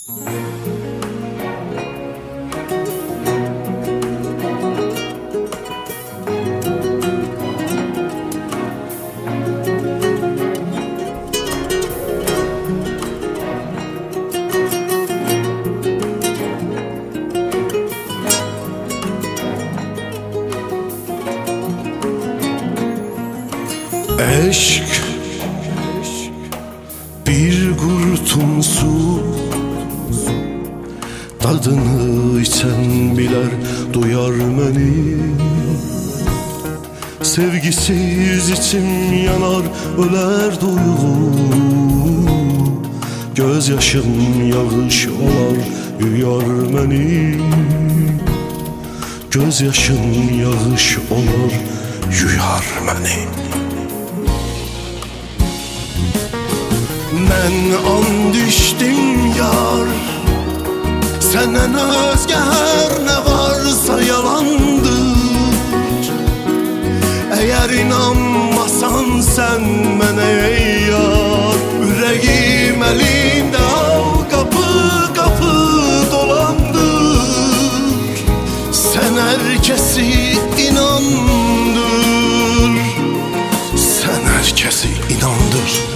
Eşk bir gurtum su, tadını içen biler, duyar beni. Sevgisiz içim yanar, öler duygu. Gözyaşım yağış olar, yuyar beni. Gözyaşım yağış olar, yuyar beni. Men an düştüm yar, senden özge her ne varsa yalandır. Eğer inanmasan sen bana ey yar, yüreğim elinde al, kapı kapı dolandır. Sen herkesi inandır, sen herkesi inandır.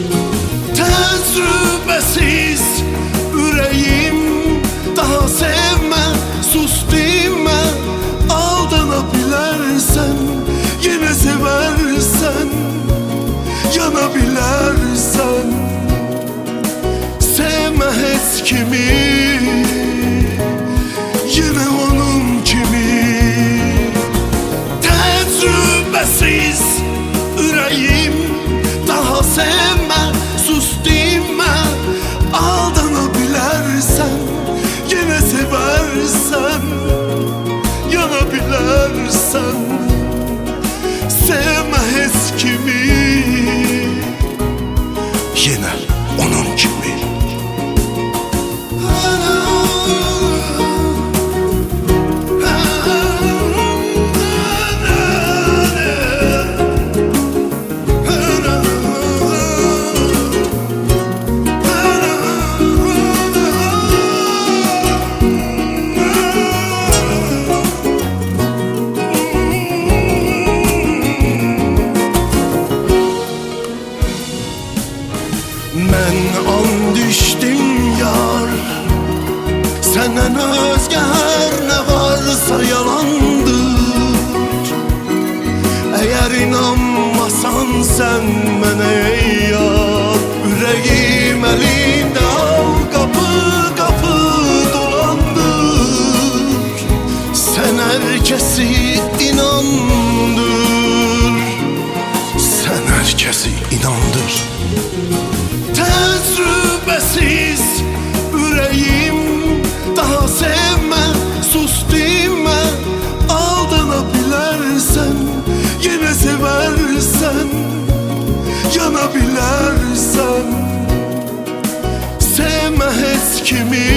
Tecrübesiz yüreğim daha sevme, sus deme. Aldanabilirsen, yine seversen, yanabilirsen. Sevme hiç kimi, yine onun kimi. Tecrübesiz yüreğim daha sevme, sus deme. Aldanabilirsen, yine seversen, yanabilirsen. Sevme hiç kimi, yine onun kimi. Men an düştüm yar, senden özge her ne varsa yalandır. Eğer inanmasan sen bana ey yar, yüreğim elinde al, kapı kapı dolandır. Sen herkesi inandır, sen herkesi inandır. Tecrübesiz yüreğim daha sevme, sus deme. Aldanabilirsen, yine seversen, yanabilirsen. Sevme hiç kimi,